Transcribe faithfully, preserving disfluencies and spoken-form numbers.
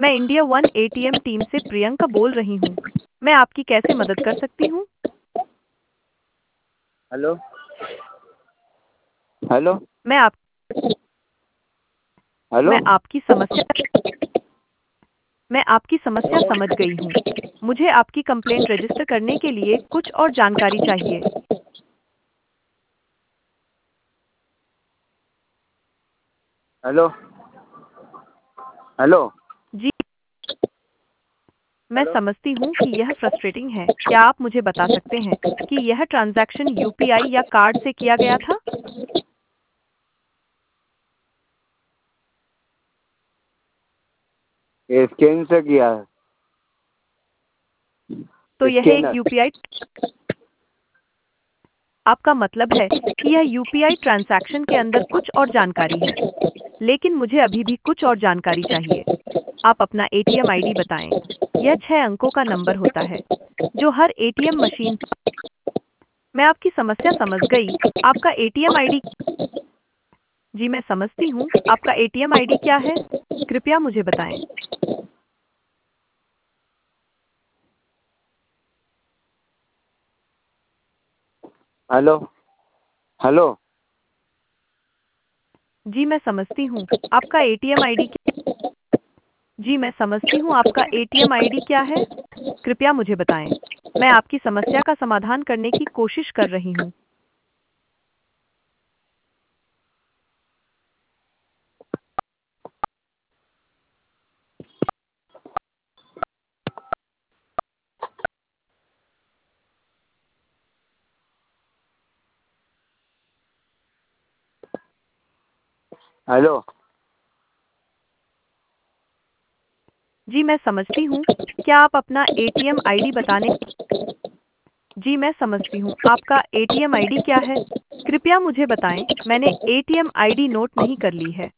मैं India one ATM team से प्रियंका बोल रही हूँ। मैं आपकी कैसे मदद कर सकती हूँ? हेलो हेलो मैं आप हेलो मैं आपकी समस्या मैं आपकी समस्या समझ गई हूँ। मुझे आपकी कंप्लेंट रजिस्टर करने के लिए कुछ और जानकारी चाहिए। हेलो हेलो जी, मैं हेलो समझती हूँ कि यह फ्रस्ट्रेटिंग है। क्या आप मुझे बता सकते हैं कि यह ट्रांजैक्शन यूपीआई या कार्ड से किया गया था? ये स्कैन से किया है। तो यह एक स्कैनर यूपीआई आपका मतलब है कि यह यूपीआई ट्रांजैक्शन के अंदर कुछ और जानकारी है, लेकिन मुझे अभी भी कुछ और जानकारी चाहिए। आप अपना एटीएम आईडी बताएं। यह छह अंकों का नंबर होता है, जो हर एटीएम मशीन। मैं आपकी समस्या समझ गई। आपका एटीएम आईडी। जी, मैं समझती हूँ। आपका एटीएम आईडी क्या है? कृपया मुझे बताएं। हेलो हेलो जी, मैं समझती हूँ। आपका एटीएम आईडी क्या? जी, मैं समझती हूँ। आपका एटीएम आईडी क्या है? कृपया मुझे बताएं। मैं आपकी समस्या का समाधान करने की कोशिश कर रही हूँ। हेलो जी, मैं समझती हूँ। क्या आप अपना एटीएम आईडी बताने? जी, मैं समझती हूँ। आपका एटीएम आईडी क्या है? कृपया मुझे बताएं। मैंने एटीएम आईडी नोट नहीं कर ली है।